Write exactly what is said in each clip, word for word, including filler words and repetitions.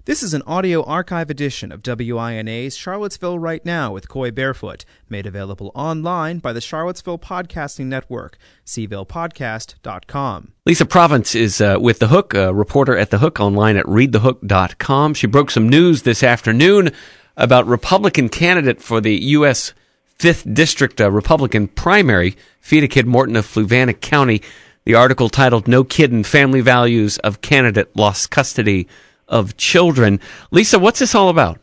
This is an audio archive edition of W I N A's Charlottesville Right Now with Coy Barefoot, made available online by the Charlottesville Podcasting Network, c ville podcast dot com. Lisa Provence is uh, with The Hook, a reporter at The Hook, online at read the hook dot com. She broke some news this afternoon about Republican candidate for the U S fifth District uh, Republican primary, Fida Kid Morton of Fluvanna County. The article titled, "No Kiddin', Family Values of Candidate Lost Custody of Children." Lisa, what's this all about?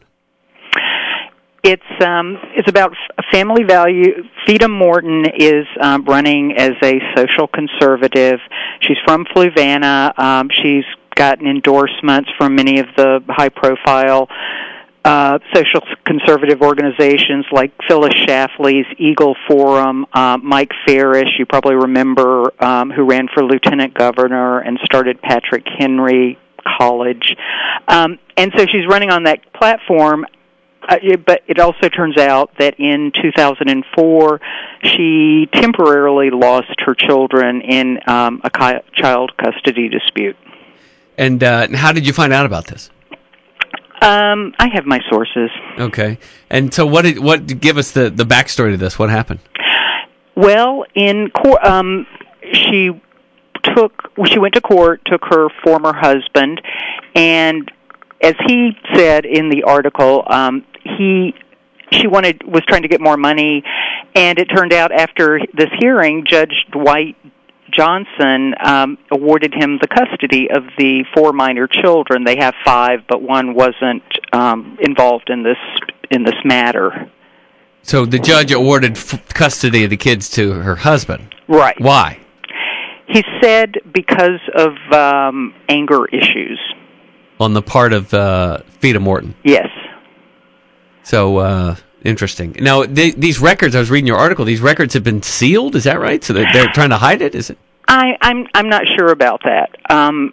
It's um, it's about f- family value. Fida Morton is um, running as a social conservative. She's from Fluvanna. Um, she's gotten endorsements from many of the high-profile uh, social conservative organizations like Phyllis Schlafly's Eagle Forum, uh, Mike Farris, you probably remember, um, who ran for lieutenant governor and started Patrick Henry College. Um, and so she's running on that platform, uh, but it also turns out that in two thousand four, she temporarily lost her children in um, a ki- child custody dispute. And uh, how did you find out about this? Um, I have my sources. Okay. And so what did, what give us the, the backstory to this? What happened? Well, in court, um, she took, she went to court, took her former husband, and as he said in the article, um, he, she wanted, was trying to get more money, and it turned out after this hearing, Judge Dwight Johnson um, awarded him the custody of the four minor children. They have five, but one wasn't um, involved in this in this matter. So the judge awarded f- custody of the kids to her husband. Right. Why? He said because of um, anger issues. On the part of uh, Fida Morton. Yes. So, uh, interesting. Now, th- these records, I was reading your article, these records have been sealed, is that right? So they're, they're trying to hide it, is it? I, I'm I'm not sure about that. Um,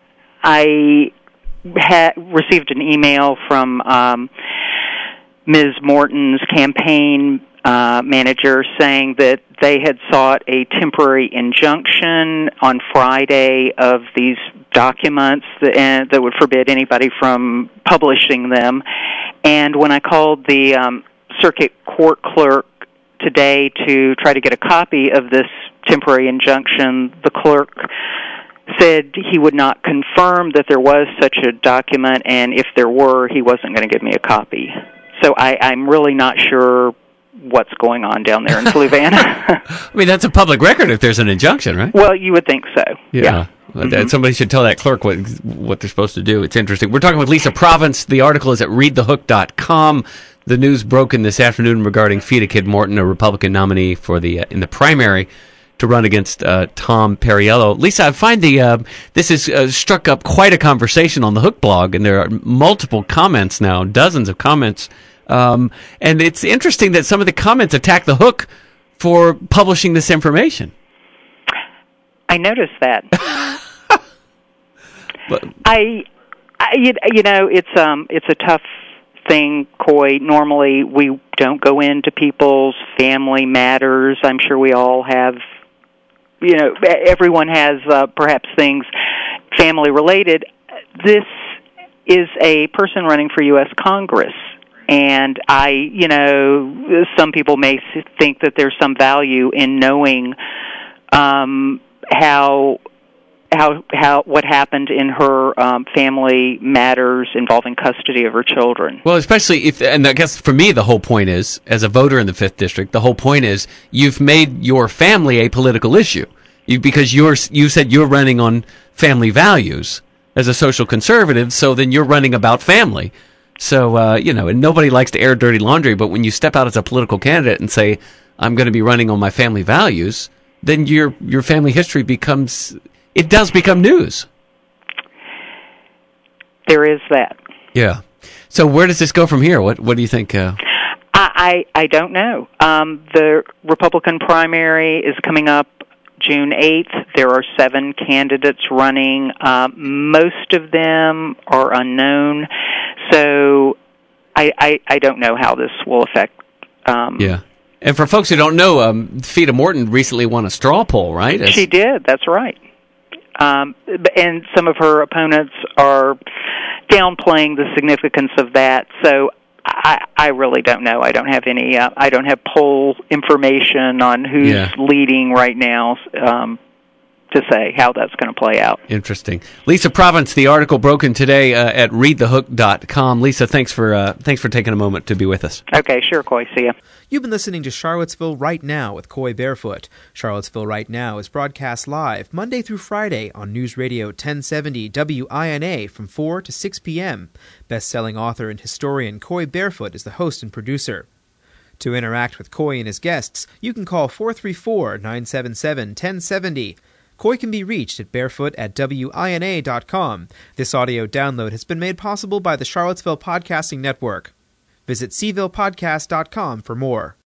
I had received an email from um, Miz Morton's campaign uh, manager saying that they had sought a temporary injunction on Friday of these documents that, uh, that would forbid anybody from publishing them. And when I called the um, circuit court clerk today to try to get a copy of this temporary injunction, the clerk said he would not confirm that there was such a document, and if there were, he wasn't going to give me a copy. So I, I'm really not sure what's going on down there in Fluvanna. I mean, that's a public record if there's an injunction, right? Well, you would think so. Yeah. yeah. Mm-hmm. Somebody should tell that clerk what what they're supposed to do. It's interesting. We're talking with Lisa Provence. The article is at read the hook dot com. The news broken this afternoon regarding Fida Kid Morton, a Republican nominee for the uh, in the primary to run against uh, Tom Perriello. Lisa, I find the uh, this has uh, struck up quite a conversation on the Hook blog, and there are multiple comments now, dozens of comments. Um, and it's interesting that some of the comments attack the Hook for publishing this information. I noticed that. but, I, I, you know, it's um, it's a tough thing, Coy. Normally, we don't go into people's family matters. I'm sure we all have, you know, everyone has uh, perhaps things family related. This is a person running for U S Congress. And I, you know, some people may think that there's some value in knowing um, how, how, how, what happened in her um, family matters involving custody of her children. Well, especially if, and I guess for me, the whole point is, as a voter in the fifth District, the whole point is you've made your family a political issue, you, because you're, you said you're running on family values as a social conservative, so then you're running about family. So, uh, you know, and nobody likes to air dirty laundry, but when you step out as a political candidate and say, I'm going to be running on my family values, then your your family history becomes, it does become news. There is that. Yeah. So where does this go from here? What what do you think? Uh... I, I, I don't know. Um, the Republican primary is coming up June eighth. There are seven candidates running. Uh, most of them are unknown. So I, I, I don't know how this will affect. Um, yeah. And for folks who don't know, um, Fida Morton recently won a straw poll, right? As... She did. That's right. Um, and some of her opponents are downplaying the significance of that. So I, I really don't know. I don't have any. Uh, I don't have poll information on who's Yeah. leading right now um, to say how that's going to play out. Interesting. Lisa Provence, the article broken today uh, at read the hook dot com. Lisa, thanks for uh, thanks for taking a moment to be with us. Okay, sure, Coy. See ya. You've been listening to Charlottesville Right Now with Coy Barefoot. Charlottesville Right Now is broadcast live Monday through Friday on News Radio ten seventy W I N A from four to six p.m. Best-selling author and historian Coy Barefoot is the host and producer. To interact with Coy and his guests, you can call four three four, nine seven seven, one zero seven zero. Coy can be reached at barefoot at W I N A dot com. This audio download has been made possible by the Charlottesville Podcasting Network. Visit C ville podcast dot com for more.